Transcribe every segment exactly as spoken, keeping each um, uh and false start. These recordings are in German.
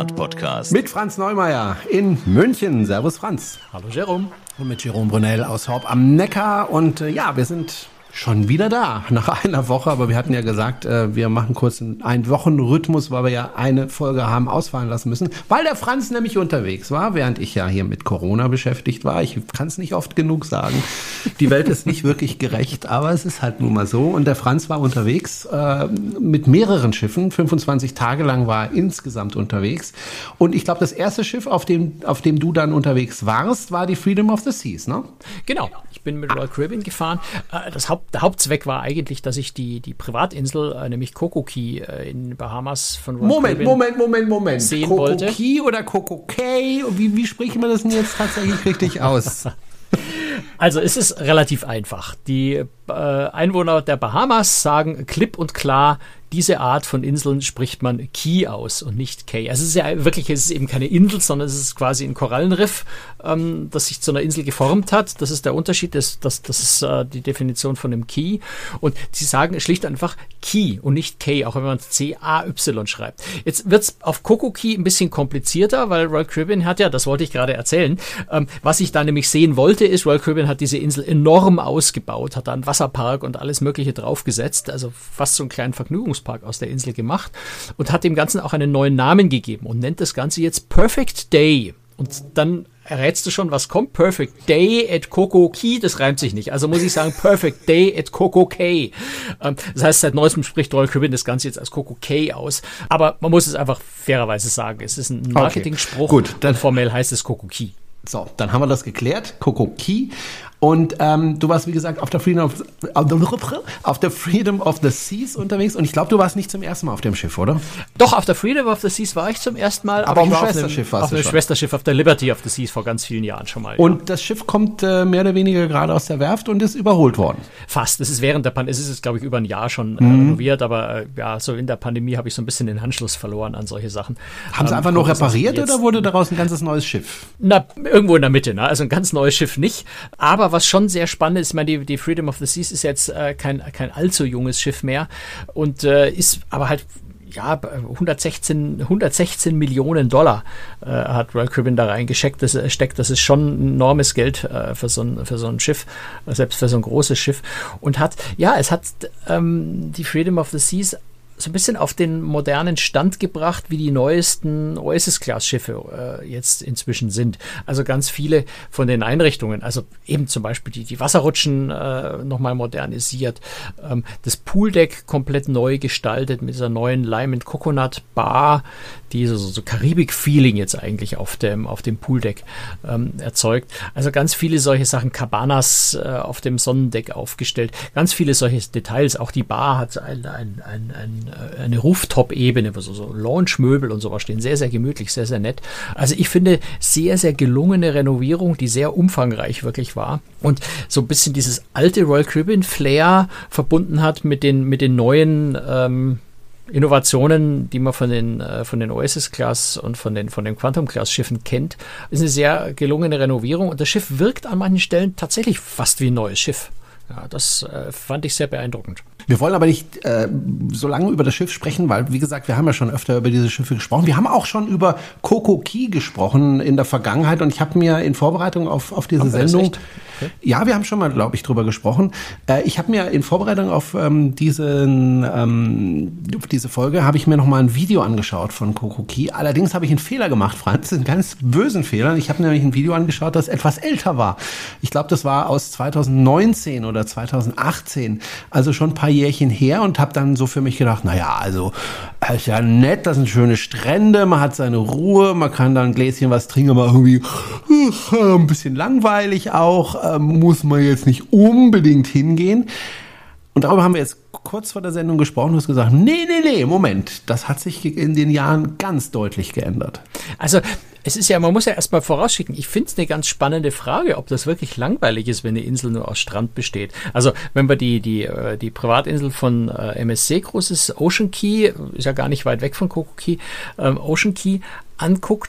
Privatpodcast. Mit Franz Neumeier in München. Servus Franz. Hallo Jerome. Und mit Jerome Brunel aus Horb am Neckar. Und äh, ja, wir sind schon wieder da, nach einer Woche. Aber wir hatten ja gesagt, äh, wir machen kurz einen Ein-Wochen-Rhythmus, weil wir ja eine Folge haben ausfallen lassen müssen. Weil der Franz nämlich unterwegs war, während ich ja hier mit Corona beschäftigt war. Ich kann es nicht oft genug sagen. Die Welt ist nicht wirklich gerecht, aber es ist halt nun mal so. Und der Franz war unterwegs äh, mit mehreren Schiffen. fünfundzwanzig Tage lang war er insgesamt unterwegs. Und ich glaube, das erste Schiff, auf dem, auf dem du dann unterwegs warst, war die Freedom of the Seas, ne? Genau. Ich bin mit Royal Caribbean gefahren. Das Haupt, der Hauptzweck war eigentlich, dass ich die, die Privatinsel, nämlich Coco Cay in Bahamas von Royal Moment, Caribbean Moment, Moment, Moment. sehen Coco wollte. Cay oder Coco Cay? Wie, wie spricht man das denn jetzt tatsächlich richtig aus? Also es ist relativ einfach. Die äh, Einwohner der Bahamas sagen klipp und klar, diese Art von Inseln spricht man Cay aus und nicht Cay. Also es ist ja wirklich, es ist eben keine Insel, sondern es ist quasi ein Korallenriff, ähm, das sich zu einer Insel geformt hat. Das ist der Unterschied, das, das, das ist äh, die Definition von dem Cay. Und sie sagen schlicht einfach Cay und nicht Cay, auch wenn man C A Y schreibt. Jetzt wird es auf Coco Cay ein bisschen komplizierter, weil Royal Caribbean hat ja, das wollte ich gerade erzählen, ähm, was ich da nämlich sehen wollte, ist, Royal Caribbean hat diese Insel enorm ausgebaut, hat da einen Wasserpark und alles Mögliche draufgesetzt, also fast so einen kleinen Vergnügungspark aus der Insel gemacht und hat dem Ganzen auch einen neuen Namen gegeben und nennt das Ganze jetzt Perfect Day. Und dann errätst du schon, was kommt. Perfect Day at Coco Cay, das reimt sich nicht. Also muss ich sagen, Perfect Day at Coco Cay. Ähm, das heißt, seit neuestem spricht Royal Caribbean das Ganze jetzt als Coco Cay aus. Aber man muss es einfach fairerweise sagen. Es ist ein Marketing-Spruch. Okay, gut, dann formell heißt es Coco Cay. So, dann haben wir das geklärt. Coco Cay. Und ähm, du warst, wie gesagt, auf der Freedom of, auf der Freedom of the Seas unterwegs. Und ich glaube, du warst nicht zum ersten Mal auf dem Schiff, oder? Doch, auf der Freedom of the Seas war ich zum ersten Mal. Aber aber auf ich dem war Schwesterschiff auf warst einem, du auf einem schon. Schwesterschiff, auf der Liberty of the Seas vor ganz vielen Jahren schon mal. Und ja. das Schiff kommt äh, mehr oder weniger gerade aus der Werft und ist überholt worden. Fast. Es ist während der Pandemie, es ist jetzt, glaube ich, über ein Jahr schon äh, mhm. renoviert, aber äh, ja, so in der Pandemie habe ich so ein bisschen den Anschluss verloren an solche Sachen. Haben sie ähm, einfach nur repariert jetzt, oder wurde daraus ein ganzes neues Schiff? Na, irgendwo in der Mitte, ne? Also ein ganz neues Schiff nicht. Aber was schon sehr spannend ist, ich meine, die, die Freedom of the Seas ist jetzt äh, kein, kein allzu junges Schiff mehr und äh, ist aber halt ja, hundertsechzehn Millionen Dollar äh, hat Royal Caribbean da reingesteckt. Das, steckt, das ist schon enormes Geld äh, für, so ein, für so ein Schiff, selbst für so ein großes Schiff. Und hat, ja, es hat ähm, die Freedom of the Seas so ein bisschen auf den modernen Stand gebracht, wie die neuesten Oasis-Class-Schiffe äh, jetzt inzwischen sind. Also ganz viele von den Einrichtungen, also eben zum Beispiel die, die Wasserrutschen äh, nochmal modernisiert, ähm, das Pooldeck komplett neu gestaltet mit dieser neuen Lime and Coconut Bar, die so, so Karibik-Feeling jetzt eigentlich auf dem, auf dem Pooldeck ähm, erzeugt. Also ganz viele solche Sachen, Cabanas äh, auf dem Sonnendeck aufgestellt, ganz viele solche Details. Auch die Bar hat ein, ein, ein, ein eine Rooftop-Ebene, wo so, so Lounge-Möbel und sowas stehen. Sehr, sehr gemütlich, sehr, sehr nett. Also ich finde, sehr, sehr gelungene Renovierung, die sehr umfangreich wirklich war und so ein bisschen dieses alte Royal Caribbean-Flair verbunden hat mit den, mit den neuen ähm, Innovationen, die man von den, äh, von den Oasis-Class und von den, von den Quantum-Class-Schiffen kennt. Das ist eine sehr gelungene Renovierung und das Schiff wirkt an manchen Stellen tatsächlich fast wie ein neues Schiff. Ja, das äh, fand ich sehr beeindruckend. Wir wollen aber nicht äh, so lange über das Schiff sprechen, weil, wie gesagt, wir haben ja schon öfter über diese Schiffe gesprochen. Wir haben auch schon über Coco Cay gesprochen in der Vergangenheit und ich habe mir in Vorbereitung auf, auf diese Sendung... Okay. Ja, wir haben schon mal, glaube ich, drüber gesprochen. Äh, ich habe mir in Vorbereitung auf ähm, diesen, ähm, diese Folge habe ich mir noch mal ein Video angeschaut von Coco Cay. Allerdings habe ich einen Fehler gemacht, Franz, einen ganz bösen Fehler. Ich habe nämlich ein Video angeschaut, das etwas älter war. Ich glaube, das war aus zweitausendneunzehn oder zweitausendachtzehn, also schon ein paar Jährchen her und habe dann so für mich gedacht, naja, also ist ja nett, das sind schöne Strände, man hat seine Ruhe, man kann da ein Gläschen was trinken, aber irgendwie uh, ein bisschen langweilig auch, äh, muss man jetzt nicht unbedingt hingehen. Und darüber haben wir jetzt kurz vor der Sendung gesprochen. Du hast gesagt, nee, nee, nee, Moment, das hat sich in den Jahren ganz deutlich geändert. Also es ist ja, man muss ja erstmal vorausschicken, ich finde es eine ganz spannende Frage, ob das wirklich langweilig ist, wenn eine Insel nur aus Strand besteht. Also wenn wir die, die, die Privatinsel von äh, M S C Cruises, Ocean Cay, ist ja gar nicht weit weg von Coco Cay, ähm, Ocean Cay anguckt,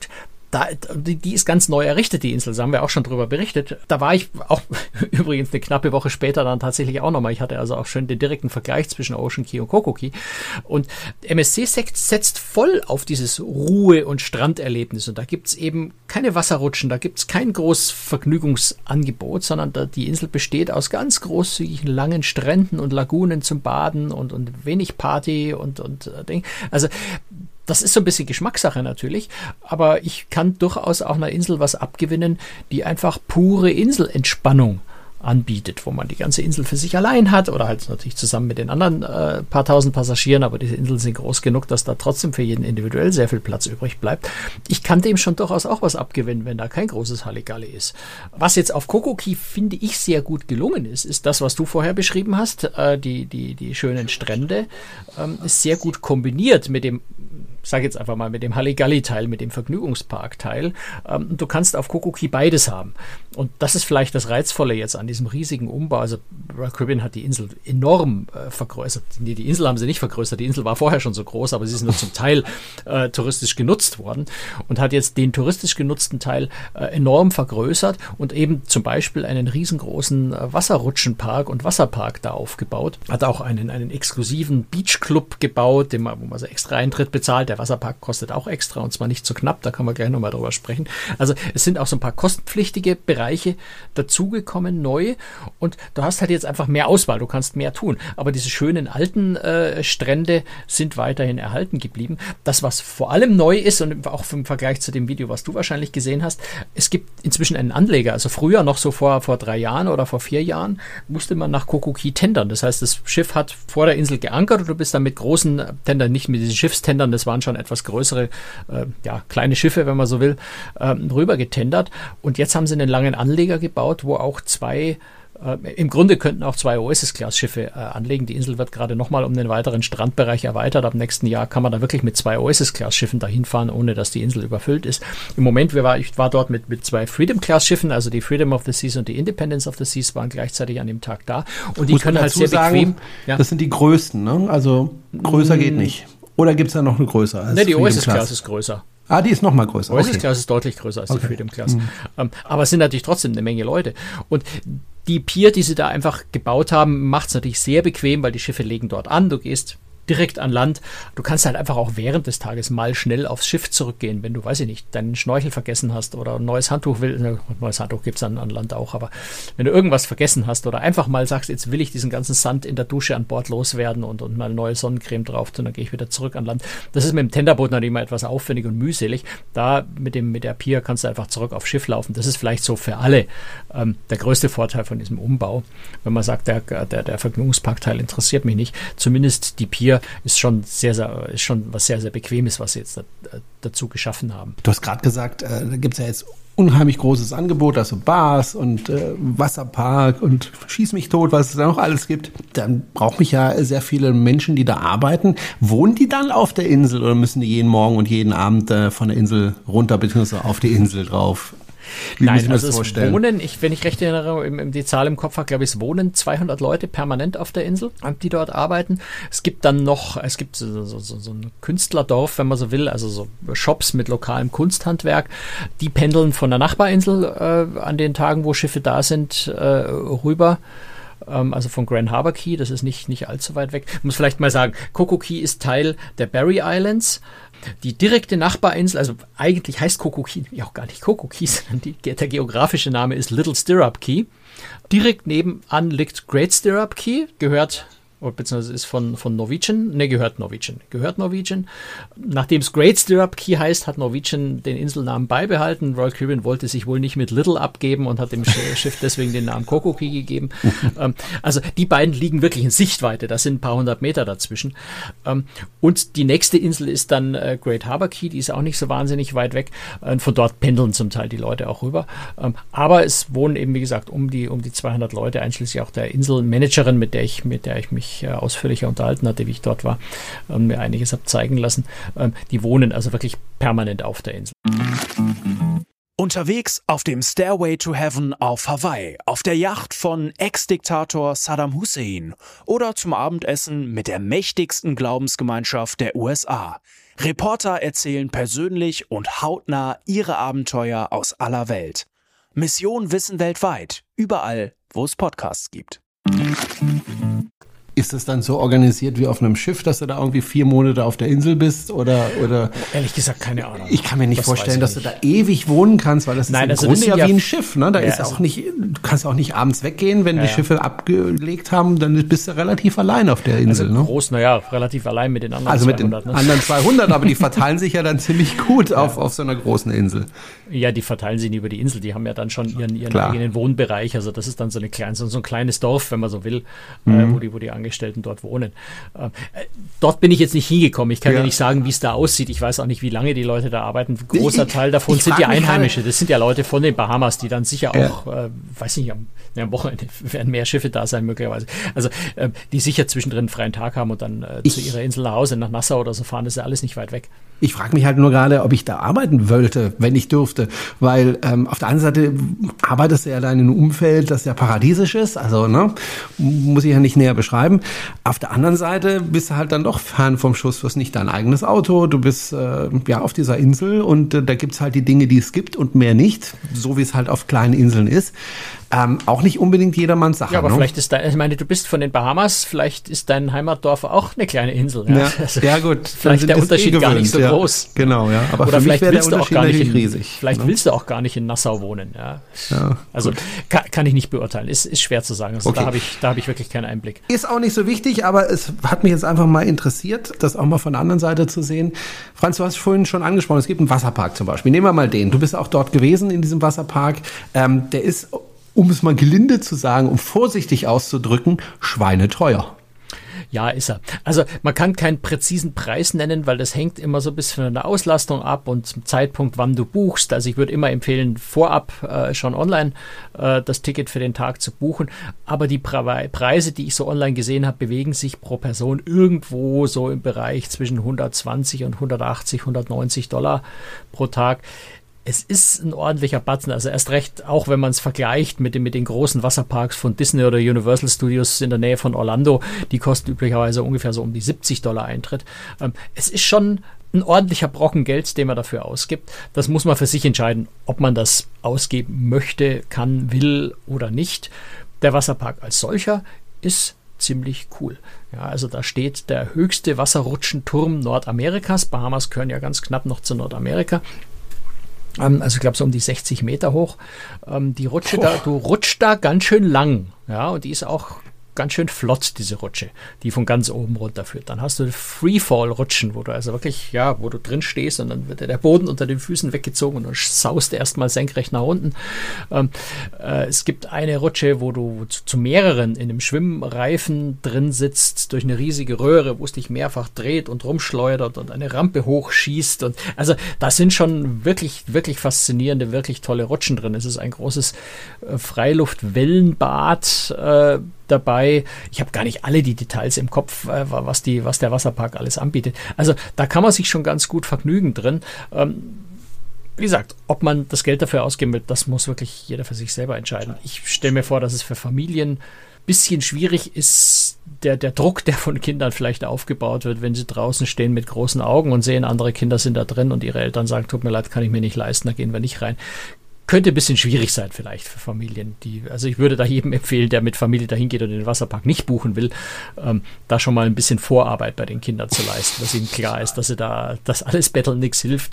Da, die, die ist ganz neu errichtet, die Insel, da haben wir auch schon drüber berichtet. Da war ich auch übrigens eine knappe Woche später dann tatsächlich auch nochmal. Ich hatte also auch schön den direkten Vergleich zwischen Ocean Key und Coco Key. Und M S C setzt voll auf dieses Ruhe- und Stranderlebnis. Und da gibt's eben keine Wasserrutschen, da gibt's kein großes Vergnügungsangebot, sondern da, die Insel besteht aus ganz großzügigen, langen Stränden und Lagunen zum Baden und, und wenig Party und, und äh, Ding. Also das ist so ein bisschen Geschmackssache natürlich, aber ich kann durchaus auch einer Insel was abgewinnen, die einfach pure Inselentspannung anbietet, wo man die ganze Insel für sich allein hat oder halt natürlich zusammen mit den anderen äh, paar tausend Passagieren, aber diese Inseln sind groß genug, dass da trotzdem für jeden individuell sehr viel Platz übrig bleibt. Ich kann dem schon durchaus auch was abgewinnen, wenn da kein großes Halligalli ist. Was jetzt auf Coco Key, finde ich, sehr gut gelungen ist, ist das, was du vorher beschrieben hast, äh, die, die, die schönen Strände, ähm, ist sehr gut kombiniert mit dem, sage jetzt einfach mal, mit dem Halligalli-Teil, mit dem Vergnügungspark-Teil. Ähm, du kannst auf Coco Key beides haben. Und das ist vielleicht das Reizvolle jetzt an diesem riesigen Umbau. Also Royal Caribbean hat die Insel enorm äh, vergrößert. Die, die Insel haben sie nicht vergrößert. Die Insel war vorher schon so groß, aber sie ist nur zum Teil äh, touristisch genutzt worden und hat jetzt den touristisch genutzten Teil äh, enorm vergrößert und eben zum Beispiel einen riesengroßen äh, Wasserrutschenpark und Wasserpark da aufgebaut. Hat auch einen, einen exklusiven Beachclub gebaut, den man, wo man so extra Eintritt bezahlt. Der Wasserpark kostet auch extra und zwar nicht so knapp, da kann man gleich nochmal drüber sprechen. Also es sind auch so ein paar kostenpflichtige Bereiche dazugekommen, neu, und du hast halt jetzt einfach mehr Auswahl, du kannst mehr tun. Aber diese schönen alten äh, Strände sind weiterhin erhalten geblieben. Das, was vor allem neu ist und auch im Vergleich zu dem Video, was du wahrscheinlich gesehen hast, es gibt inzwischen einen Anleger. Also früher, noch so vor, vor drei Jahren oder vor vier Jahren, musste man nach Coco Key tendern. Das heißt, das Schiff hat vor der Insel geankert und du bist dann mit großen Tendern, nicht mit diesen Schiffstendern, das waren schon etwas größere, äh, ja, kleine Schiffe, wenn man so will, äh, rüber getendert. Und jetzt haben sie einen langen Anleger gebaut, wo auch zwei, äh, im Grunde könnten auch zwei Oasis-Class-Schiffe äh, anlegen. Die Insel wird gerade nochmal um den weiteren Strandbereich erweitert. Ab nächsten Jahr kann man da wirklich mit zwei Oasis-Class-Schiffen dahin fahren, ohne dass die Insel überfüllt ist. Im Moment, wir war, ich war dort mit, mit zwei Freedom-Class-Schiffen, also die Freedom of the Seas und die Independence of the Seas waren gleichzeitig an dem Tag da. Und die Muss können halt sehr sagen, bequem. Ja. Das sind die größten, ne? Also größer geht nicht. Oder gibt es da noch eine größere? Als ne, die Freedom Oasis Class? Class ist größer. Ah, die ist noch mal größer. Oasis Okay. Class ist deutlich größer als Okay. die Freedom Class. Mhm. Ähm, aber es sind natürlich trotzdem eine Menge Leute. Und die Pier, die sie da einfach gebaut haben, macht es natürlich sehr bequem, weil die Schiffe legen dort an. Du gehst direkt an Land. Du kannst halt einfach auch während des Tages mal schnell aufs Schiff zurückgehen, wenn du, weiß ich nicht, deinen Schnorchel vergessen hast oder ein neues Handtuch willst. Ein neues Handtuch gibt es an, an Land auch, aber wenn du irgendwas vergessen hast oder einfach mal sagst, jetzt will ich diesen ganzen Sand in der Dusche an Bord loswerden und, und mal neue Sonnencreme drauf tun, dann gehe ich wieder zurück an Land. Das ist mit dem Tenderboot natürlich immer etwas aufwendig und mühselig. Da mit dem mit der Pier kannst du einfach zurück aufs Schiff laufen. Das ist vielleicht so für alle ähm, der größte Vorteil von diesem Umbau. Wenn man sagt, der, der, der Vergnügungsparkteil interessiert mich nicht. Zumindest die Pier ist schon sehr, sehr, ist schon was sehr, sehr Bequemes, was sie jetzt da, dazu geschaffen haben. Du hast gerade gesagt, äh, da gibt es ja jetzt unheimlich großes Angebot, also Bars und äh, Wasserpark und schieß mich tot, was es da noch alles gibt. Dann braucht mich ja sehr viele Menschen, die da arbeiten. Wohnen die dann auf der Insel oder müssen die jeden Morgen und jeden Abend äh, von der Insel runter beziehungsweise auf die Insel drauf? Wie Nein, also es wohnen, ich, wenn ich recht erinnere, im, im, die Zahl im Kopf habe, glaube ich, es wohnen zweihundert Leute permanent auf der Insel, die dort arbeiten. Es gibt dann noch, es gibt so, so, so, so ein Künstlerdorf, wenn man so will, also so Shops mit lokalem Kunsthandwerk. Die pendeln von der Nachbarinsel äh, an den Tagen, wo Schiffe da sind, äh, rüber. Also von Grand Harbour Key, das ist nicht, nicht allzu weit weg. Ich muss vielleicht mal sagen, Coco Key ist Teil der Barry Islands. Die direkte Nachbarinsel, also eigentlich heißt Coco Key ja auch gar nicht Coco Key, sondern die, der geografische Name ist Little Stirrup Key. Direkt nebenan liegt Great Stirrup Key, gehört, beziehungsweise ist von, von Norwegian, ne, gehört Norwegian, gehört Norwegian. Nachdem es Great Stirrup Key heißt, hat Norwegian den Inselnamen beibehalten. Royal Caribbean wollte sich wohl nicht mit Little abgeben und hat dem Schiff deswegen den Namen Coco Key gegeben. ähm, also die beiden liegen wirklich in Sichtweite, das sind ein paar hundert Meter dazwischen. Ähm, und die nächste Insel ist dann äh, Great Harbour Key, die ist auch nicht so wahnsinnig weit weg. Äh, von dort pendeln zum Teil die Leute auch rüber. Ähm, aber es wohnen eben, wie gesagt, um die, um die zweihundert Leute, einschließlich auch der Inselmanagerin, mit der ich, mit der ich mich ausführlicher unterhalten hatte, wie ich dort war und mir einiges habe zeigen lassen. Die wohnen also wirklich permanent auf der Insel. Unterwegs auf dem Stairway to Heaven auf Hawaii, auf der Yacht von Ex-Diktator Saddam Hussein oder zum Abendessen mit der mächtigsten Glaubensgemeinschaft der U S A. Reporter erzählen persönlich und hautnah ihre Abenteuer aus aller Welt. Mission Wissen weltweit, überall, wo es Podcasts gibt. Ist das dann so organisiert wie auf einem Schiff, dass du da irgendwie vier Monate auf der Insel bist oder oder? Ehrlich gesagt, keine Ahnung. Ich kann mir nicht das vorstellen, dass nicht. du da ewig wohnen kannst, weil das ist Nein, im also Grunde ja, ja wie ein Schiff, ne? Da ja, ist also auch nicht, du kannst auch nicht abends weggehen, wenn ja, die Schiffe ja. abgelegt haben, dann bist du relativ allein auf der Insel, also ne? Groß, naja, relativ allein mit den anderen also zweihundert. Also mit den ne? anderen zweihundert, aber die verteilen sich ja dann ziemlich gut ja. auf auf so einer großen Insel. Ja, die verteilen sich nicht über die Insel, die haben ja dann schon ihren ihren eigenen Wohnbereich, also das ist dann so eine kleine, so ein kleines Dorf, wenn man so will, mhm. äh, wo die wo die Angestellten dort wohnen. Äh, Dort bin ich jetzt nicht hingekommen. Ich kann ja. dir nicht sagen, wie es da aussieht. Ich weiß auch nicht, wie lange die Leute da arbeiten. Ein großer ich, Teil davon sind ja Einheimische. Das sind ja Leute von den Bahamas, die dann sicher ja. auch, äh, weiß nicht, am, am Wochenende werden mehr Schiffe da sein möglicherweise. Also äh, die sicher zwischendrin einen freien Tag haben und dann äh, zu ihrer Insel nach Hause, nach Nassau oder so fahren. Das ist ja alles nicht weit weg. Ich frage mich halt nur gerade, ob ich da arbeiten wollte, wenn ich dürfte. Weil ähm, auf der einen Seite arbeitest du ja da in einem Umfeld, das ja paradiesisch ist. Also ne, muss ich ja nicht näher beschreiben. Auf der anderen Seite bist du halt dann doch fern vom Schuss. Du hast nicht dein eigenes Auto. Du bist äh, ja auf dieser Insel und äh, da gibt's halt die Dinge, die es gibt und mehr nicht. So wie es halt auf kleinen Inseln ist. Ähm, auch nicht unbedingt jedermanns Sache. Ja, aber ne? vielleicht ist dein, ich meine, du bist von den Bahamas, vielleicht ist dein Heimatdorf auch eine kleine Insel. Ja, ja, also ja gut. Vielleicht der Unterschied eh gar nicht so ja, groß. Genau, ja. Aber Oder vielleicht willst du auch gar nicht in, riesig. Vielleicht ne? willst du auch gar nicht in Nassau wohnen. Ja, ja also kann, kann ich nicht beurteilen. Ist, ist schwer zu sagen. Also okay. Da habe ich, da habe ich wirklich keinen Einblick. Ist auch nicht so wichtig, aber es hat mich jetzt einfach mal interessiert, das auch mal von der anderen Seite zu sehen. Franz, du hast vorhin schon angesprochen, es gibt einen Wasserpark zum Beispiel. Nehmen wir mal den. Du bist auch dort gewesen in diesem Wasserpark. Ähm, der ist, um es mal gelinde zu sagen, um vorsichtig auszudrücken, schweineteuer. Ja, ist er. Also man kann keinen präzisen Preis nennen, weil das hängt immer so ein bisschen von der Auslastung ab und zum Zeitpunkt, wann du buchst. Also ich würde immer empfehlen, vorab äh, schon online äh, das Ticket für den Tag zu buchen. Aber die Pre- Preise, die ich so online gesehen habe, bewegen sich pro Person irgendwo so im Bereich zwischen hundertzwanzig und hundertachtzig, hundertneunzig Dollar pro Tag. Es ist ein ordentlicher Batzen, also erst recht, auch wenn man es vergleicht mit, den, mit den großen Wasserparks von Disney oder Universal Studios in der Nähe von Orlando, die kosten üblicherweise ungefähr so um die siebzig Dollar Eintritt. Ähm, es ist schon ein ordentlicher Brocken Geld, den man dafür ausgibt. Das muss man für sich entscheiden, ob man das ausgeben möchte, kann, will oder nicht. Der Wasserpark als solcher ist ziemlich cool. Ja, also da steht der höchste Wasserrutschenturm Nordamerikas. Bahamas gehören ja ganz knapp noch zu Nordamerika. Also ich glaube so um die sechzig Meter hoch. Ähm, die Rutsche oh. da, du rutschst da ganz schön lang. Ja, und die ist auch ganz schön flott, diese Rutsche, die von ganz oben runter führt. Dann hast du Freefall-Rutschen, wo du also wirklich, ja, wo du drin stehst und dann wird dir der Boden unter den Füßen weggezogen und dann saust du erstmal senkrecht nach unten. Ähm, äh, es gibt eine Rutsche, wo du zu, zu mehreren in einem Schwimmreifen drin sitzt, durch eine riesige Röhre, wo es dich mehrfach dreht und rumschleudert und eine Rampe hochschießt. Und also da sind schon wirklich, wirklich faszinierende, wirklich tolle Rutschen drin. Es ist ein großes äh, Freiluft-Wellenbad äh, dabei. Ich habe gar nicht alle die Details im Kopf, äh, was, die, was der Wasserpark alles anbietet. Also da kann man sich schon ganz gut vergnügen drin. Ähm, wie gesagt, ob man das Geld dafür ausgeben will, das muss wirklich jeder für sich selber entscheiden. Ich stelle mir vor, dass es für Familien ein bisschen schwierig ist, der, der Druck, der von Kindern vielleicht aufgebaut wird, wenn sie draußen stehen mit großen Augen und sehen, andere Kinder sind da drin und ihre Eltern sagen, tut mir leid, kann ich mir nicht leisten, da gehen wir nicht rein. Könnte ein bisschen schwierig sein vielleicht für Familien, die, also ich würde da jedem empfehlen, der mit Familie dahin geht und den Wasserpark nicht buchen will, ähm, da schon mal ein bisschen Vorarbeit bei den Kindern zu leisten, dass ihnen klar ist, dass sie da, dass alles Betteln nichts hilft.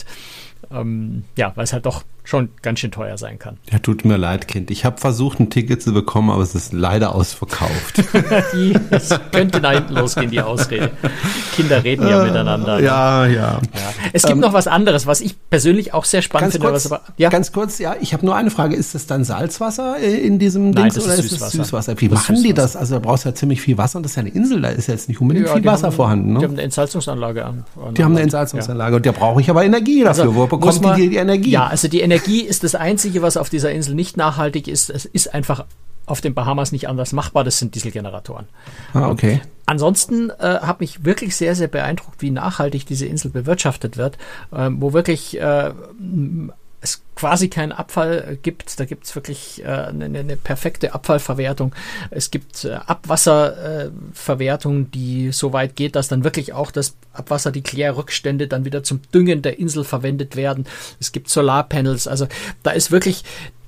Ähm, ja, weil es halt doch schon ganz schön teuer sein kann. Ja, tut mir leid, Kind. Ich habe versucht, ein Ticket zu bekommen, aber es ist leider ausverkauft. die, es könnte da hinten losgehen, die Ausrede. Kinder reden ja miteinander. Ja, ne? ja. ja. Es gibt ähm, noch was anderes, was ich persönlich auch sehr spannend finde. Kurz, was aber, ja? Ganz kurz, ja, ich habe nur eine Frage. Ist das dann Salzwasser in diesem Nein, Dings das oder ist ist Süßwasser. das Süßwasser? Wie das machen die das? Also da brauchst du ja ziemlich viel Wasser und das ist ja eine Insel, da ist jetzt nicht unbedingt ja, viel Wasser haben, vorhanden. Ne? Die haben eine Entsalzungsanlage an. an die haben eine Entsalzungsanlage ja. Und da brauche ich aber Energie dafür. Also, wo bekommt man, die die Energie? Ja, also die Energie ist das Einzige, was auf dieser Insel nicht nachhaltig ist. Es ist einfach auf den Bahamas nicht anders machbar. Das sind Dieselgeneratoren. Ah, okay. Und ansonsten äh, hat mich wirklich sehr, sehr beeindruckt, wie nachhaltig diese Insel bewirtschaftet wird, äh, wo wirklich äh, es quasi keinen Abfall gibt. Da gibt es wirklich äh, eine, eine perfekte Abfallverwertung. Es gibt äh, Abwasserverwertung, äh, die so weit geht, dass dann wirklich auch das Abwasser, die Klärrückstände dann wieder zum Düngen der Insel verwendet werden. Es gibt Solarpanels. Also da ist wirklich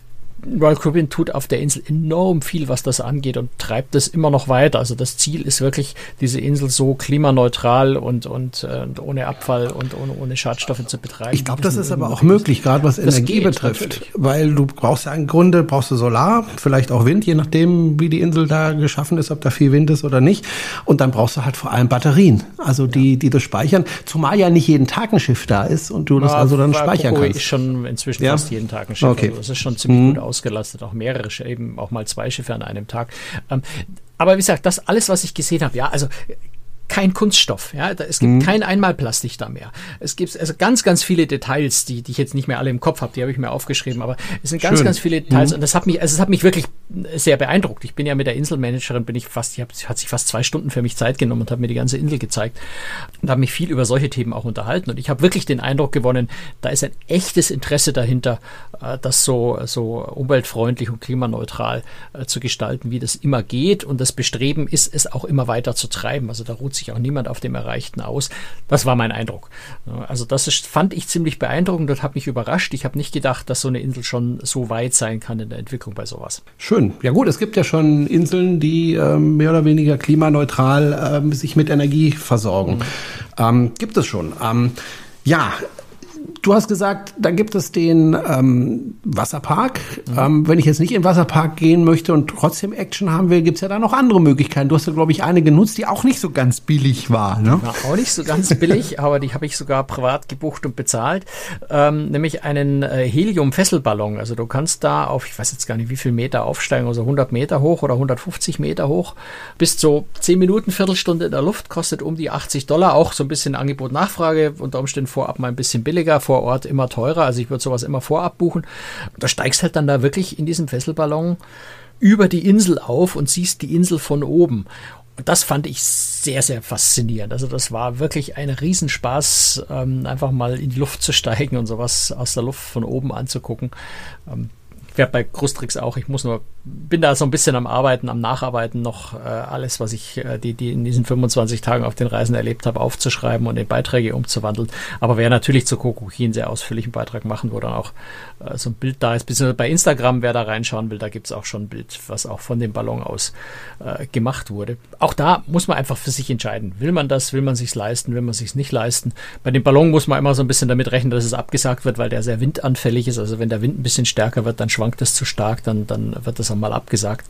Royal Caribbean tut auf der Insel enorm viel, was das angeht und treibt es immer noch weiter. Also das Ziel ist wirklich, diese Insel so klimaneutral und, und, und ohne Abfall und ohne, ohne Schadstoffe zu betreiben. Ich glaube, das ist aber auch möglich, gerade was Energie betrifft. Natürlich. Weil du brauchst ja im Grunde, brauchst du Solar, vielleicht auch Wind, je nachdem, wie die Insel da geschaffen ist, ob da viel Wind ist oder nicht. Und dann brauchst du halt vor allem Batterien, also die, die das speichern. Zumal ja nicht jeden Tag ein Schiff da ist und du das ja, also dann speichern Coco kannst. Ist schon inzwischen ja? fast jeden Tag ein Schiff. Okay. Also das ist schon ziemlich mhm. gut ausgelastet, auch mehrere, eben auch mal zwei Schiffe an einem Tag. Ähm, aber wie gesagt, das alles, was ich gesehen habe, ja, also kein Kunststoff, ja, es gibt mhm. kein Einmalplastik da mehr. Es gibt also ganz, ganz viele Details, die, die ich jetzt nicht mehr alle im Kopf habe, die habe ich mir aufgeschrieben, aber es sind ganz, Schön. ganz viele Details mhm. und das hat mich, also es hat mich wirklich sehr beeindruckt. Ich bin ja mit der Inselmanagerin, bin ich fast, die hat, hat sich fast zwei Stunden für mich Zeit genommen und hat mir die ganze Insel gezeigt und habe mich viel über solche Themen auch unterhalten und ich habe wirklich den Eindruck gewonnen, da ist ein echtes Interesse dahinter, das so, so umweltfreundlich und klimaneutral zu gestalten, wie das immer geht und das Bestreben ist, es auch immer weiter zu treiben. Also da ruht sich auch niemand auf dem Erreichten aus. Das war mein Eindruck. Also das ist, fand ich ziemlich beeindruckend und hat mich überrascht. Ich habe nicht gedacht, dass so eine Insel schon so weit sein kann in der Entwicklung bei sowas. Schön. Ja gut, es gibt ja schon Inseln, die ähm, mehr oder weniger klimaneutral ähm, sich mit Energie versorgen. Mhm. Ähm, gibt es schon. Ähm, ja, du hast gesagt, da gibt es den ähm, Wasserpark. Mhm. Ähm, wenn ich jetzt nicht in den Wasserpark gehen möchte und trotzdem Action haben will, gibt es ja da noch andere Möglichkeiten. Du hast ja, glaube ich, eine genutzt, die auch nicht so ganz billig war. Ne? War auch nicht so ganz billig, aber die habe ich sogar privat gebucht und bezahlt. Ähm, nämlich einen äh, Helium-Fesselballon. Also du kannst da auf, ich weiß jetzt gar nicht, wie viel Meter aufsteigen, also hundert Meter hoch oder hundertfünfzig Meter hoch. Bist so zehn Minuten, Viertelstunde in der Luft, kostet um die achtzig Dollar. Auch so ein bisschen Angebot-Nachfrage, unter Umständen vorab mal ein bisschen billiger, vor Ort immer teurer, also ich würde sowas immer vorab buchen. Da steigst halt dann da wirklich in diesem Fesselballon über die Insel auf und siehst die Insel von oben. Und das fand ich sehr, sehr faszinierend. Also das war wirklich ein Riesenspaß, ähm, einfach mal in die Luft zu steigen und sowas aus der Luft von oben anzugucken. Ähm, Ich werde bei Cruistricks auch, ich muss nur, bin da so ein bisschen am Arbeiten, am Nacharbeiten noch äh, alles, was ich äh, die, die in diesen fünfundzwanzig Tagen auf den Reisen erlebt habe, aufzuschreiben und in Beiträge umzuwandeln. Aber wer natürlich zu Kokoki einen sehr ausführlichen Beitrag machen, wo dann auch äh, so ein Bild da ist, beziehungsweise bei Instagram, wer da reinschauen will, da gibt es auch schon ein Bild, was auch von dem Ballon aus äh, gemacht wurde. Auch da muss man einfach für sich entscheiden. Will man das, will man sich's leisten, will man sich's nicht leisten? Bei dem Ballon muss man immer so ein bisschen damit rechnen, dass es abgesagt wird, weil der sehr windanfällig ist. Also wenn der Wind ein bisschen stärker wird, dann schwankt das zu stark, dann, dann wird das auch mal abgesagt.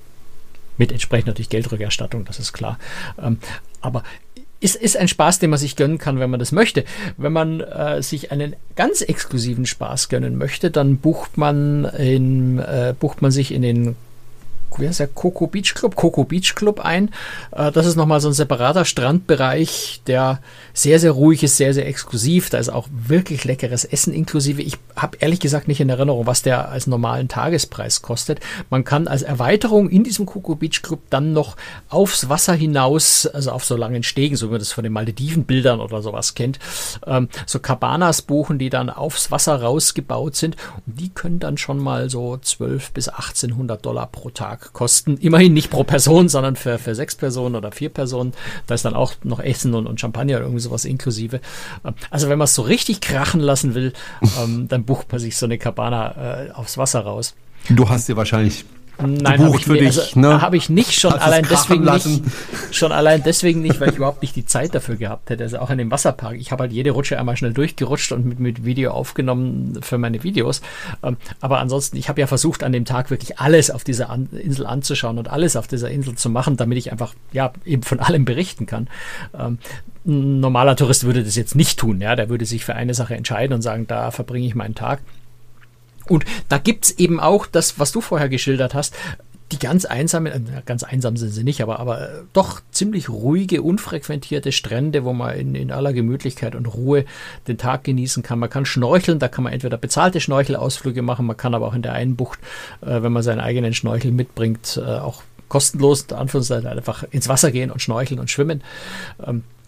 Mit entsprechend natürlich Geldrückerstattung, das ist klar. Ähm, aber ist, ist ein Spaß, den man sich gönnen kann, wenn man das möchte. Wenn man äh, sich einen ganz exklusiven Spaß gönnen möchte, dann bucht man, in, äh, bucht man sich in den wie heißt der, Coco Beach Club, Coco Beach Club ein. Das ist nochmal so ein separater Strandbereich, der sehr, sehr ruhig ist, sehr, sehr exklusiv. Da ist auch wirklich leckeres Essen inklusive. Ich habe ehrlich gesagt nicht in Erinnerung, was der als normalen Tagespreis kostet. Man kann als Erweiterung in diesem Coco Beach Club dann noch aufs Wasser hinaus, also auf so langen Stegen, so wie man das von den Malediven-Bildern oder sowas kennt, ähm, so Cabanas buchen, die dann aufs Wasser rausgebaut sind. Und die können dann schon mal so zwölf bis achtzehnhundert Dollar pro Tag kosten. Immerhin nicht pro Person, sondern für, für sechs Personen oder vier Personen. Da ist dann auch noch Essen und, und Champagner oder irgendwie sowas inklusive. Also wenn man es so richtig krachen lassen will, ähm, dann bucht man sich so eine Cabana äh, aufs Wasser raus. Du hast dir wahrscheinlich Nein, habe ich, nee, also, ne? hab ich nicht, schon allein deswegen nicht, schon allein deswegen nicht, weil ich überhaupt nicht die Zeit dafür gehabt hätte. Also auch in dem Wasserpark. Ich habe halt jede Rutsche einmal schnell durchgerutscht und mit, mit Video aufgenommen für meine Videos. Ähm, aber ansonsten, ich habe ja versucht, an dem Tag wirklich alles auf dieser An- Insel anzuschauen und alles auf dieser Insel zu machen, damit ich einfach, ja, eben von allem berichten kann. Ähm, ein normaler Tourist würde das jetzt nicht tun, ja. Der würde sich für eine Sache entscheiden und sagen, da verbringe ich meinen Tag. Und da gibt's eben auch das, was du vorher geschildert hast, die ganz einsamen, ganz einsam sind sie nicht, aber, aber doch ziemlich ruhige, unfrequentierte Strände, wo man in, in aller Gemütlichkeit und Ruhe den Tag genießen kann. Man kann schnorcheln, da kann man entweder bezahlte Schnorchelausflüge machen, man kann aber auch in der einen Bucht, äh, wenn man seinen eigenen Schnorchel mitbringt, äh, auch kostenlos, in Anführungszeichen, einfach ins Wasser gehen und schnorcheln und schwimmen. Ähm,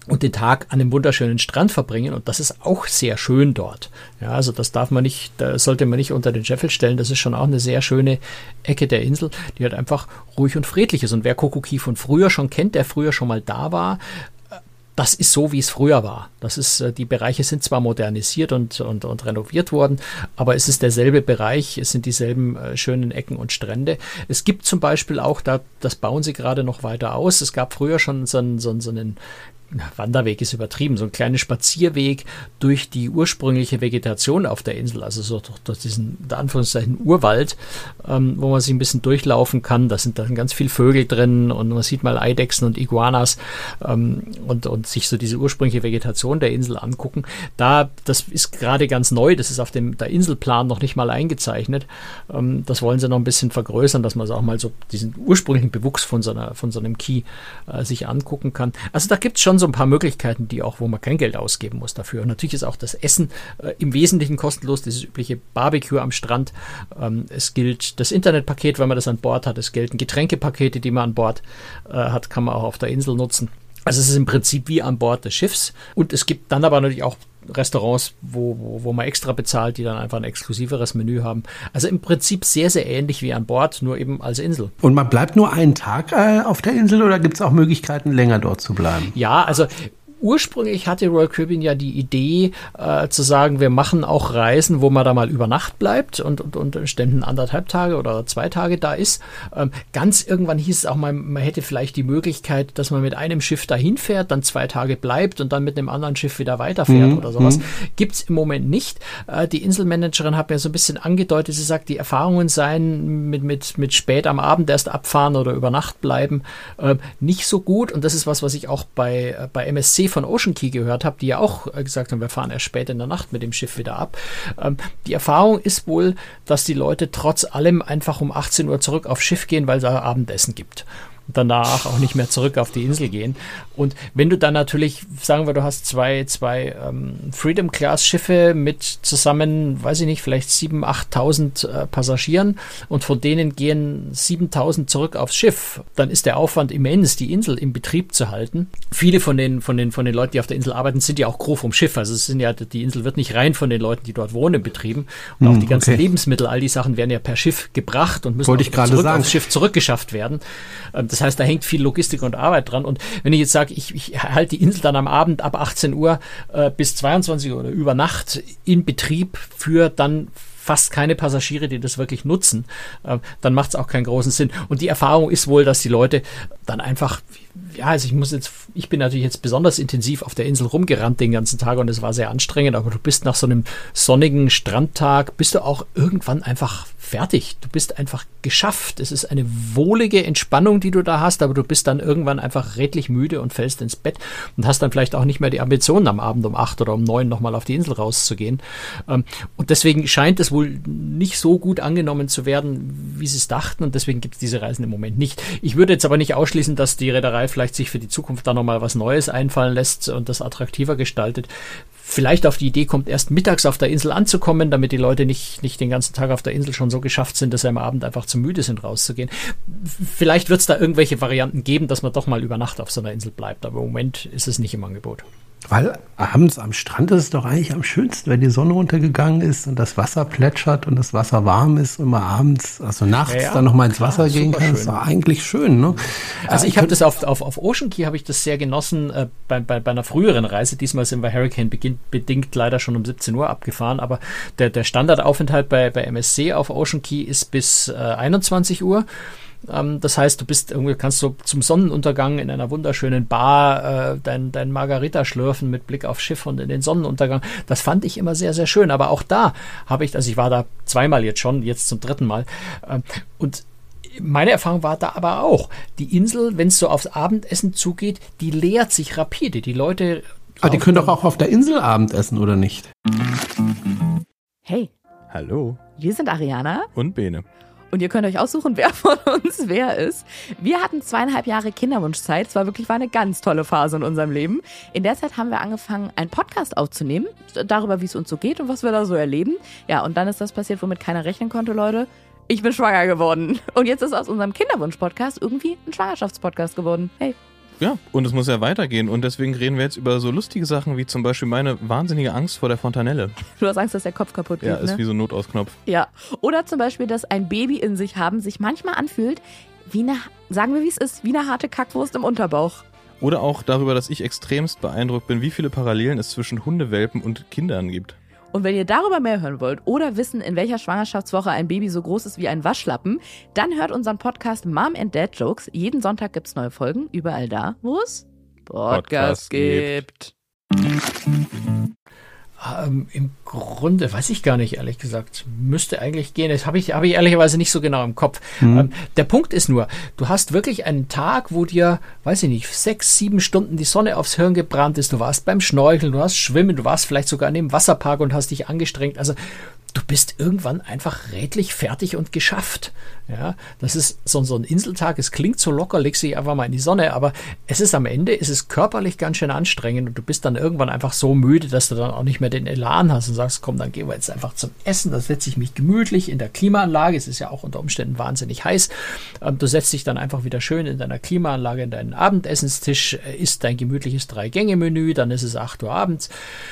und den Tag an einem wunderschönen Strand verbringen und das ist auch sehr schön dort. Ja, also das darf man nicht, da sollte man nicht unter den Scheffel stellen. Das ist schon auch eine sehr schöne Ecke der Insel, die halt einfach ruhig und friedlich ist. Und wer Cocos Quay von früher schon kennt, der früher schon mal da war, das ist so, wie es früher war. Das ist, die Bereiche sind zwar modernisiert und, und, und renoviert worden, aber es ist derselbe Bereich, es sind dieselben äh, schönen Ecken und Strände. Es gibt zum Beispiel auch, da, das bauen sie gerade noch weiter aus, es gab früher schon so einen, so, so einen Wanderweg ist übertrieben, so ein kleiner Spazierweg durch die ursprüngliche Vegetation auf der Insel, also so durch, durch diesen, in Anführungszeichen, Urwald, ähm, wo man sich ein bisschen durchlaufen kann. Da sind dann ganz viele Vögel drin und man sieht mal Eidechsen und Iguanas ähm, und, und sich so diese ursprüngliche Vegetation der Insel angucken. Da, das ist gerade ganz neu, das ist auf dem der Inselplan noch nicht mal eingezeichnet. Ähm, das wollen sie noch ein bisschen vergrößern, dass man so auch mal so diesen ursprünglichen Bewuchs von so, einer, von so einem Quay äh, sich angucken kann. Also da gibt es schon so ein paar Möglichkeiten, die auch, wo man kein Geld ausgeben muss dafür. Und natürlich ist auch das Essen äh, im Wesentlichen kostenlos, dieses übliche Barbecue am Strand. Ähm, es gilt das Internetpaket, wenn man das an Bord hat. Es gelten Getränkepakete, die man an Bord äh, hat, kann man auch auf der Insel nutzen. Also es ist im Prinzip wie an Bord des Schiffs. Und es gibt dann aber natürlich auch Restaurants, wo, wo, wo man extra bezahlt, die dann einfach ein exklusiveres Menü haben. Also im Prinzip sehr, sehr ähnlich wie an Bord, nur eben als Insel. Und man bleibt nur einen Tag äh, auf der Insel oder gibt es auch Möglichkeiten, länger dort zu bleiben? Ja, also ursprünglich hatte Royal Caribbean ja die Idee äh, zu sagen, wir machen auch Reisen, wo man da mal über Nacht bleibt und, und, und Ständen anderthalb Tage oder zwei Tage da ist. Ähm, ganz irgendwann hieß es auch mal, man hätte vielleicht die Möglichkeit, dass man mit einem Schiff dahin fährt, dann zwei Tage bleibt und dann mit einem anderen Schiff wieder weiterfährt mhm. oder sowas. Mhm. Gibt's im Moment nicht. Äh, die Inselmanagerin hat mir so ein bisschen angedeutet, sie sagt, die Erfahrungen seien mit, mit, mit spät am Abend erst abfahren oder über Nacht bleiben äh, nicht so gut. Und das ist was, was ich auch bei, äh, bei M S C von Ocean Quay gehört habe, die ja auch gesagt haben, wir fahren erst spät in der Nacht mit dem Schiff wieder ab. Ähm, die Erfahrung ist wohl, dass die Leute trotz allem einfach um achtzehn Uhr zurück aufs Schiff gehen, weil es da Abendessen gibt. Und danach auch nicht mehr zurück auf die Insel gehen. Und wenn du dann natürlich, sagen wir, du hast zwei, zwei ähm, Freedom-Class-Schiffe mit zusammen, weiß ich nicht, vielleicht siebentausend, achttausend äh, Passagieren und von denen gehen siebentausend zurück aufs Schiff, dann ist der Aufwand immens, die Insel im Betrieb zu halten. Viele von den, von den, von den Leuten, die auf der Insel arbeiten, sind ja auch Crew vom Schiff. Also es sind ja, die Insel wird nicht rein von den Leuten, die dort wohnen, betrieben. Und auch die ganzen okay. Lebensmittel, all die Sachen werden ja per Schiff gebracht und müssen Wollte ich auch zurück sagen. aufs Schiff zurückgeschafft werden. Ähm, Das heißt, da hängt viel Logistik und Arbeit dran. Und wenn ich jetzt sage, ich, ich halte die Insel dann am Abend ab achtzehn Uhr äh, bis zweiundzwanzig Uhr oder über Nacht in Betrieb für dann fast keine Passagiere, die das wirklich nutzen, äh, dann macht es auch keinen großen Sinn. Und die Erfahrung ist wohl, dass die Leute dann einfach, ja, also ich muss jetzt, ich bin natürlich jetzt besonders intensiv auf der Insel rumgerannt den ganzen Tag und es war sehr anstrengend, aber du bist nach so einem sonnigen Strandtag, bist du auch irgendwann einfach fertig. Du bist einfach geschafft. Es ist eine wohlige Entspannung, die du da hast, aber du bist dann irgendwann einfach redlich müde und fällst ins Bett und hast dann vielleicht auch nicht mehr die Ambitionen, am Abend um acht oder um neun nochmal auf die Insel rauszugehen. Und deswegen scheint es wohl nicht so gut angenommen zu werden, wie sie es dachten und deswegen gibt es diese Reisen im Moment nicht. Ich würde jetzt aber nicht ausschließen, dass die Reederei vielleicht sich für die Zukunft da nochmal was Neues einfallen lässt und das attraktiver gestaltet. Vielleicht auf die Idee kommt, erst mittags auf der Insel anzukommen, damit die Leute nicht, nicht den ganzen Tag auf der Insel schon so geschafft sind, dass sie am Abend einfach zu müde sind, rauszugehen. Vielleicht wird es da irgendwelche Varianten geben, dass man doch mal über Nacht auf so einer Insel bleibt, aber im Moment ist es nicht im Angebot. Weil abends am Strand ist es doch eigentlich am schönsten, wenn die Sonne untergegangen ist und das Wasser plätschert und das Wasser warm ist und man abends, also nachts ja, ja, dann noch mal ins Wasser klar, gehen kann. Das ist doch eigentlich schön, ne? Also ich habe das auf, auf, auf Ocean Quay habe ich das sehr genossen äh, bei, bei, bei einer früheren Reise. Diesmal sind wir Hurricane bedingt leider schon um siebzehn Uhr abgefahren, aber der, der Standardaufenthalt bei, bei M S C auf Ocean Quay ist bis äh, einundzwanzig Uhr. Das heißt, du bist irgendwie, kannst du zum Sonnenuntergang in einer wunderschönen Bar äh, dein, dein Margarita schlürfen mit Blick aufs Schiff und in den Sonnenuntergang. Das fand ich immer sehr, sehr schön. Aber auch da habe ich, also ich war da zweimal jetzt schon, jetzt zum dritten Mal. Äh, und meine Erfahrung war da aber auch, die Insel, wenn es so aufs Abendessen zugeht, die leert sich rapide. Die Leute... Aber die können doch auch auf der Insel Abendessen, oder nicht? Hey. Hallo. Wir sind Ariana. Und Bene. Und ihr könnt euch aussuchen, wer von uns wer ist. Wir hatten zweieinhalb Jahre Kinderwunschzeit. Es war wirklich war eine ganz tolle Phase in unserem Leben. In der Zeit haben wir angefangen, einen Podcast aufzunehmen, darüber, wie es uns so geht und was wir da so erleben. Ja, und dann ist das passiert, womit keiner rechnen konnte, Leute. Ich bin schwanger geworden. Und jetzt ist aus unserem Kinderwunsch-Podcast irgendwie ein Schwangerschaftspodcast geworden. Hey. Ja, und es muss ja weitergehen. Und deswegen reden wir jetzt über so lustige Sachen wie zum Beispiel meine wahnsinnige Angst vor der Fontanelle. Du hast Angst, dass der Kopf kaputt geht, Ja, ist ne? wie so ein Notausknopf. Ja. Oder zum Beispiel, dass ein Baby in sich haben sich manchmal anfühlt, wie eine, sagen wir wie es ist, wie eine harte Kackwurst im Unterbauch. Oder auch darüber, dass ich extremst beeindruckt bin, wie viele Parallelen es zwischen Hundewelpen und Kindern gibt. Und wenn ihr darüber mehr hören wollt oder wissen, in welcher Schwangerschaftswoche ein Baby so groß ist wie ein Waschlappen, dann hört unseren Podcast Mom and Dad Jokes. Jeden Sonntag gibt's neue Folgen, überall da, wo es Podcasts Podcast gibt. Ähm, Im Grunde weiß ich gar nicht, ehrlich gesagt. Müsste eigentlich gehen. Das habe ich, hab ich ehrlicherweise nicht so genau im Kopf. Mhm. Ähm, der Punkt ist nur, du hast wirklich einen Tag, wo dir, weiß ich nicht, sechs, sieben Stunden die Sonne aufs Hirn gebrannt ist. Du warst beim Schnorcheln, du hast Schwimmen, du warst vielleicht sogar in dem Wasserpark und hast dich angestrengt. Also du bist irgendwann einfach redlich fertig und geschafft. Ja, das ist so, so ein Inseltag. Es klingt so locker, legst dich einfach mal in die Sonne, aber es ist am Ende, es ist körperlich ganz schön anstrengend und du bist dann irgendwann einfach so müde, dass du dann auch nicht mehr den Elan hast und sagst, komm, dann gehen wir jetzt einfach zum Essen. Da setze ich mich gemütlich in der Klimaanlage. Es ist ja auch unter Umständen wahnsinnig heiß. Du setzt dich dann einfach wieder schön in deiner Klimaanlage in deinen Abendessenstisch, isst dein gemütliches Drei-Gänge-Menü, dann ist es acht Uhr abends.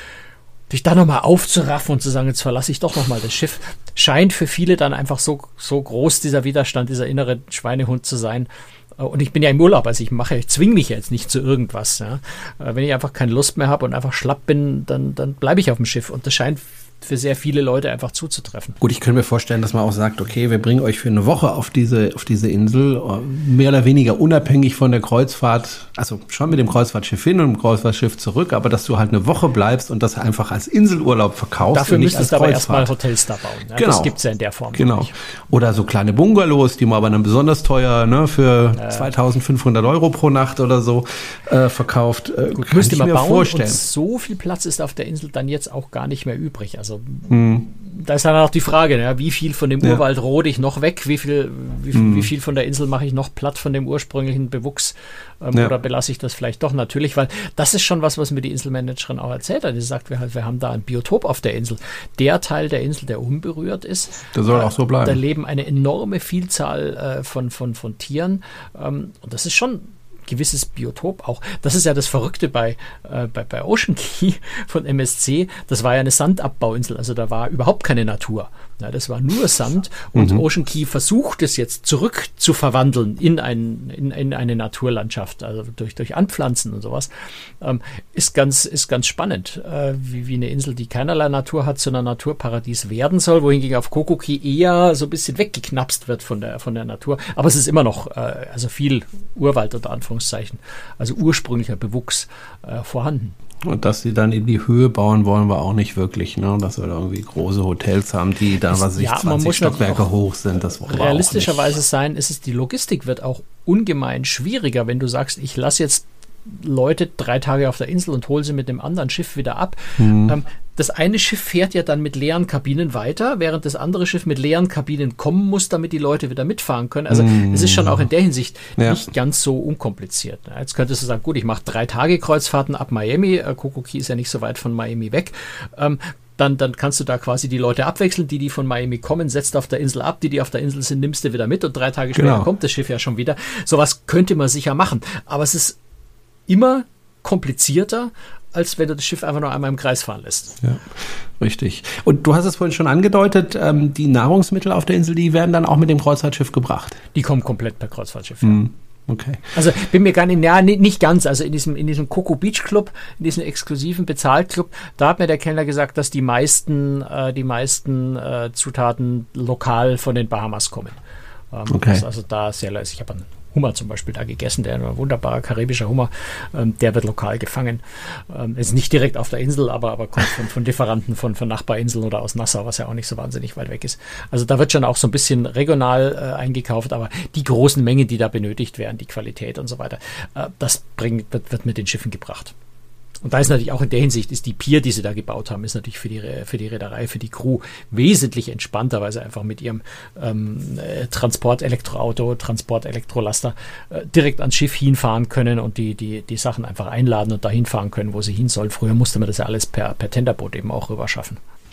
Dich dann nochmal aufzuraffen und zu sagen, jetzt verlasse ich doch nochmal das Schiff, scheint für viele dann einfach so, so groß, dieser Widerstand, dieser innere Schweinehund zu sein. Und ich bin ja im Urlaub, also ich mache, ich zwinge mich jetzt nicht zu irgendwas. Ja. Wenn ich einfach keine Lust mehr habe und einfach schlapp bin, dann, dann bleibe ich auf dem Schiff. Und das scheint für sehr viele Leute einfach zuzutreffen. Gut, ich könnte mir vorstellen, dass man auch sagt, okay, wir bringen euch für eine Woche auf diese, auf diese Insel, mehr oder weniger unabhängig von der Kreuzfahrt, also schon mit dem Kreuzfahrtschiff hin und dem Kreuzfahrtschiff zurück, aber dass du halt eine Woche bleibst und das einfach als Inselurlaub verkaufst. Dafür und nicht müsstest als du aber Kreuzfahrt. erstmal Hotels da bauen. Ja, genau. Das gibt es ja in der Form Genau. nicht. Oder so kleine Bungalows, die man aber dann besonders teuer, ne, für äh. zweitausendfünfhundert Euro pro Nacht oder so äh, verkauft. Äh, Gut, kann müsst ihr ich mal mir bauen vorstellen. und so viel Platz ist auf der Insel dann jetzt auch gar nicht mehr übrig. Also Hm. da ist dann auch die Frage, ja, wie viel von dem Ja. Urwald rode ich noch weg, wie viel, wie, viel Mhm. wie viel von der Insel mache ich noch platt von dem ursprünglichen Bewuchs ähm, Ja. oder belasse ich das vielleicht doch natürlich, weil das ist schon was, was mir die Inselmanagerin auch erzählt hat. Sie sagt, wir, halt, wir haben da ein Biotop auf der Insel. Der Teil der Insel, der unberührt ist, Der soll äh, auch so bleiben. Da leben eine enorme Vielzahl äh, von, von, von Tieren ähm, und das ist schon gewisses Biotop auch. Das ist ja das Verrückte bei, äh, bei, bei Ocean Key von M S C. Das war ja eine Sandabbauinsel, also da war überhaupt keine Natur. Ja, das war nur Sand und Mhm. Ocean Key versucht es jetzt zurück zu verwandeln in, ein, in, in eine Naturlandschaft, also durch, durch Anpflanzen und sowas. Ähm, ist, ganz, ist ganz spannend, äh, wie, wie eine Insel, die keinerlei Natur hat, zu einer Naturparadies werden soll, wohingegen auf Cocco Key eher so ein bisschen weggeknapst wird von der, von der Natur. Aber es ist immer noch äh, also viel Urwald unter Anführungszeichen, also ursprünglicher Bewuchs äh, vorhanden. Und dass sie dann in die Höhe bauen wollen wir auch nicht wirklich, ne? Dass wir da irgendwie große Hotels haben, die da, Es- was weiß ich, ja, man zwanzig muss natürlich Stockwerke auch hoch sind. Das wollen wir Realistischerweise auch nicht. sein, ist es, die Logistik wird auch ungemein schwieriger, wenn du sagst, ich lasse jetzt Leute drei Tage auf der Insel und hole sie mit dem anderen Schiff wieder ab. Mhm. Ähm, das eine Schiff fährt ja dann mit leeren Kabinen weiter, während das andere Schiff mit leeren Kabinen kommen muss, damit die Leute wieder mitfahren können. Also Mhm. es ist schon auch in der Hinsicht Ja. nicht ganz so unkompliziert. Jetzt könntest du sagen, gut, ich mache drei Tage Kreuzfahrten ab Miami. Äh, Cocco Key ist ja nicht so weit von Miami weg. Ähm, Dann, dann kannst du da quasi die Leute abwechseln, die, die von Miami kommen, setzt auf der Insel ab, die, die auf der Insel sind, nimmst du wieder mit und drei Tage später Genau. kommt das Schiff ja schon wieder. Sowas könnte man sicher machen. Aber es ist immer komplizierter, als wenn du das Schiff einfach nur einmal im Kreis fahren lässt. Ja, richtig. Und du hast es vorhin schon angedeutet, ähm, die Nahrungsmittel auf der Insel, die werden dann auch mit dem Kreuzfahrtschiff gebracht. Die kommen komplett per Kreuzfahrtschiff. Ja. Mhm. Okay. Also bin mir gar nicht, ja, nicht, nicht ganz, also in diesem, in diesem Cocco Beach Club, in diesem exklusiven Bezahlclub, da hat mir der Kellner gesagt, dass die meisten, äh, die meisten äh, Zutaten lokal von den Bahamas kommen. Ähm, Okay. das, also da sehr, also ich habe einen Hummer zum Beispiel da gegessen, der ein wunderbarer karibischer Hummer, ähm, der wird lokal gefangen. Ähm, ist nicht direkt auf der Insel, aber, aber kommt von, von Lieferanten von, von Nachbarinseln oder aus Nassau, was ja auch nicht so wahnsinnig weit weg ist. Also da wird schon auch so ein bisschen regional äh, eingekauft, aber die großen Mengen, die da benötigt werden, die Qualität und so weiter, äh, das bringt, wird, wird mit den Schiffen gebracht. Und da ist natürlich auch in der Hinsicht, ist die Pier, die sie da gebaut haben, ist natürlich für die, für die Reederei, für die Crew wesentlich entspannter, weil sie einfach mit ihrem ähm, äh, Transport-Elektroauto, Transport-Elektrolaster äh, direkt ans Schiff hinfahren können und die, die, die Sachen einfach einladen und dahin fahren können, wo sie hin sollen. Früher musste man das ja alles per, per Tenderboot eben auch rüber schaffen.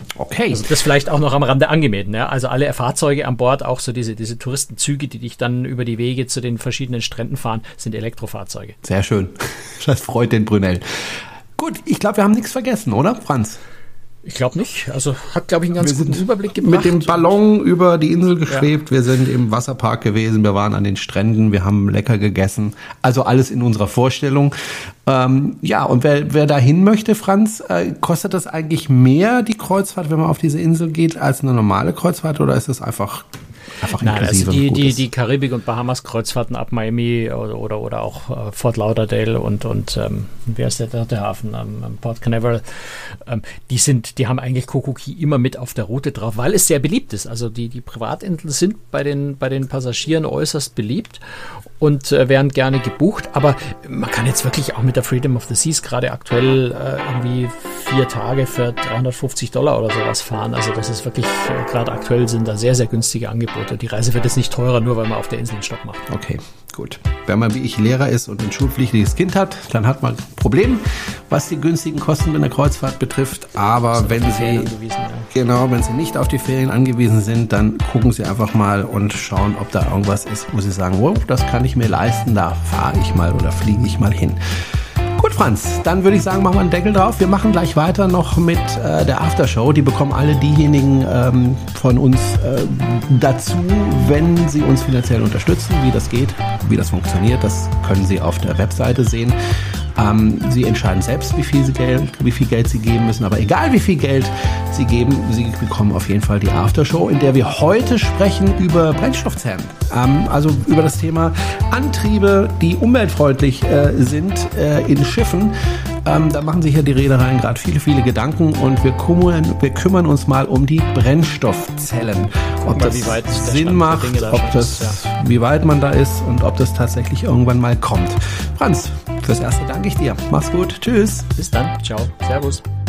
Okay. Also das vielleicht auch noch am Rande angemeldet. Ne? Also alle Fahrzeuge an Bord, auch so diese, diese Touristenzüge, die dich dann über die Wege zu den verschiedenen Stränden fahren, sind Elektrofahrzeuge. Sehr schön. Das freut den Brunel. Gut, ich glaube, wir haben nichts vergessen, oder, Franz? Ich glaube nicht. Also hat, glaube ich, einen ganz wir guten sind Überblick gebracht. Mit dem Ballon über die Insel geschwebt. Ja. Wir sind im Wasserpark gewesen. Wir waren an den Stränden. Wir haben lecker gegessen. Also alles in unserer Vorstellung. Ähm, ja, und wer, wer da hin möchte, Franz, äh, kostet das eigentlich mehr, die Kreuzfahrt, wenn man auf diese Insel geht, als eine normale Kreuzfahrt? Oder ist das einfach... Einfach Nein, also die, die, die Karibik- und Bahamas-Kreuzfahrten ab Miami oder, oder, oder auch äh, Fort Lauderdale und, und ähm, wer ist der dritte Hafen? Ähm, Port Canaveral. Ähm, die sind, die haben eigentlich Kokoki immer mit auf der Route drauf, weil es sehr beliebt ist. Also die, die Privatinseln sind bei den, bei den Passagieren äußerst beliebt und äh, werden gerne gebucht. Aber man kann jetzt wirklich auch mit der Freedom of the Seas gerade aktuell äh, irgendwie vier Tage für dreihundertfünfzig Dollar oder sowas fahren. Also das ist wirklich, äh, gerade aktuell sind da sehr, sehr günstige Angebote. Die Reise wird jetzt nicht teurer, nur weil man auf der Insel einen Stopp macht. Okay, gut. Wenn man wie ich Lehrer ist und ein schulpflichtiges Kind hat, dann hat man ein Problem, was die günstigen Kosten in der Kreuzfahrt betrifft. Aber wenn Sie, ja. genau, wenn Sie nicht auf die Ferien angewiesen sind, dann gucken Sie einfach mal und schauen, ob da irgendwas ist, wo Sie sagen, wow, das kann ich mir leisten, da fahre ich mal oder fliege ich mal hin. Gut, Franz, dann würde ich sagen, machen wir einen Deckel drauf. Wir machen gleich weiter noch mit äh, der Aftershow. Die bekommen alle diejenigen ähm, von uns äh, dazu, wenn sie uns finanziell unterstützen. Wie das geht, wie das funktioniert, das können Sie auf der Webseite sehen. Ähm, Sie entscheiden selbst, wie viel, sie Geld, wie viel Geld Sie geben müssen. Aber egal, wie viel Geld Sie geben, Sie bekommen auf jeden Fall die Aftershow, in der wir heute sprechen über Brennstoffzellen. Ähm, also über das Thema Antriebe, die umweltfreundlich äh, sind äh, in Schiffen. Ähm, da machen sich ja die Reedereien gerade viele, viele Gedanken und wir kümmern, wir kümmern uns mal um die Brennstoffzellen. Ob mal, das Sinn macht, ob das, ist, ja. wie weit man da ist und ob das tatsächlich irgendwann mal kommt. Franz, fürs Erste danke ich dir. Mach's gut. Tschüss. Bis dann. Ciao. Servus.